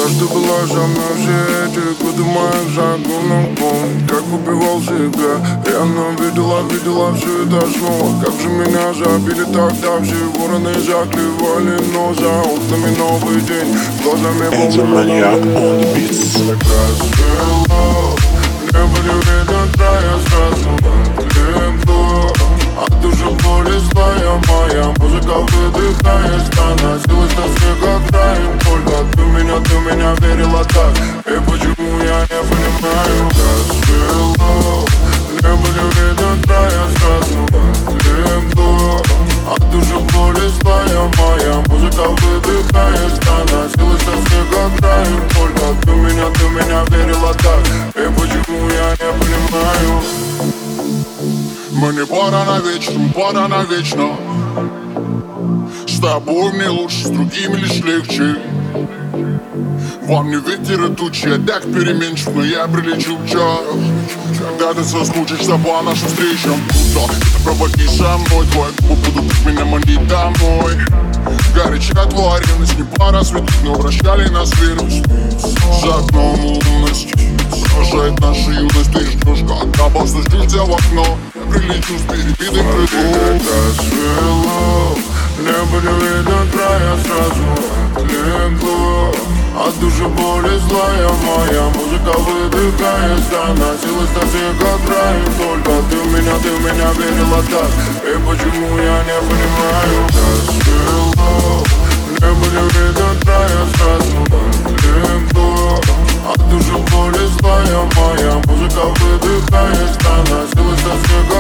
То, что была со мной все эти годы моих загонов, помню, как убивал себя. Я видела все это снова. Как же меня забили тогда, все вороны заклевали, но за окнами новый день, глазами Эдди Маньяк on the beats. рассвело, небо не видно края, сразу отлегло. От души боли злая моя, музыка выдыхает, становилась тоски как раем. Только ты меня верила так, и почему я не понимаю? Рассвело, небо не видно края, сразу отлегло. От души боли злая моя, музыка выдыхает, становилась тоски как раем. Только ты меня верила так, и почему я не понимаю? Мы не пара навечно. С тобой мне лучше, с другими лишь легче. Вам не ветер и тучи, я так переменчив, но я прилечу в час. Когда ты соскучишься по нашим встречам, то ты проводи со мной, твои губы будут меня манить домой. Горяча твоя ревность, не пора светить, но вращали нас верность. За окном лунность отражает нашу юность. Ты ждешь, когда постучишь тебя в окно. Я прилечу с перебитым крылом. Рассвело, небо не видно края, сразу отлегло. От души боли злая моя, музыка выдыхает, становилась тоски как рай. Только ты меня верила так, и почему я не понимаю? Рассвело, небо не видно края, сразу отлегло. От души боли злая моя, музыка выдыхает, становилась тоски как рай.